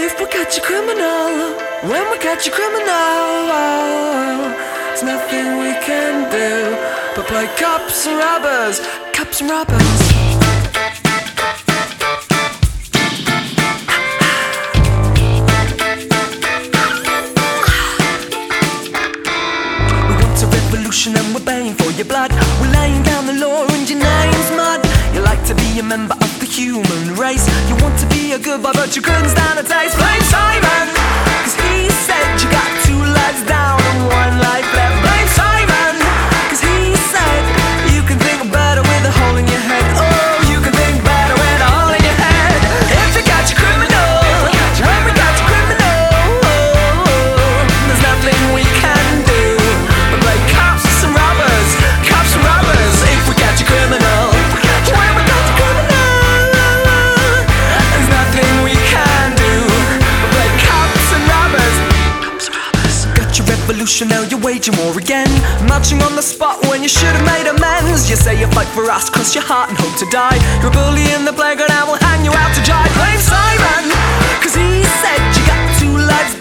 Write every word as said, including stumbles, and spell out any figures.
If we catch a criminal, when we catch a criminal, there's nothing we can do but play cops and robbers, cops and robbers. And we're baying for your blood. We're laying down the law and your name's mud. You like to be a member of the human race. You want to be a good boy but you couldn't stand a taste. Blame Simon, cause he said you got two lives down and one life left. Blame Simon, cause he said you can think better with a hole in your head. Oh, you can think better with a hole in your head. If you catch a criminal, when we catch a criminal, there's nothing we can do but play cops and robbers, cops and robbers. If we catch a criminal, when we catch a criminal, there's nothing we can do but play cops and robbers, cops and robbers. Got your revolution, now you're waging war again, marching on the spot when you should have made amends. You say you fight for us, cross your heart and hope to die. You're a bully in the playground, I will hang you out to dry. Blame Simon, cause he said you got two lives